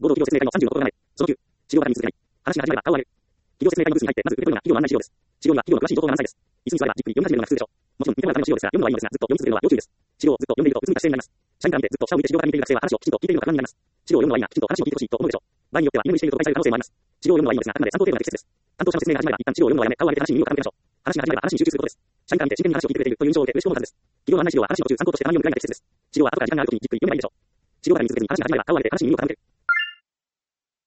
合同企業説明会の36と7で、その9、治療が続けない。話が始まれば顔を上げる。企業説明会のブースに入って、まず受け取るのが企業の案内資料です。治療には企業の詳しい情報が満載です。椅子に座ればじっくり読み始めるのが普通でしょう。もちろん似たような感じの資料ですが、読むのはいいのですが、ずっと読み続けるのは要注意です。資料をずっと読んでいるとうつむいた姿勢になります。社員から見てずっと下を向いて資料から見ている学生は話をきちんと聞いているのか不安になります。資料を読むのはいいが、きちんと話を聞いてほしいと思うでしょう。場合によっては居眠りしていると誤解される可能性もあります。資料を読むのはいいのですが、あくまで参考程度が適切です。担当者の説明が始まれば、一旦資料を読むのをやめ、顔を上げて話に耳を傾けましょう。話が始まれば話に集中することです。社員から見て真剣に話を聞いてくれているという印象を受け、嬉しく思うはずです。企業の案内資料は話の途中参考としてたまに読むくらいが適切です。資料は後から時間があるときにじっくり読めばいいでしょう。資料から見続けずに話が始まれば顔を上げて話に耳を傾ける。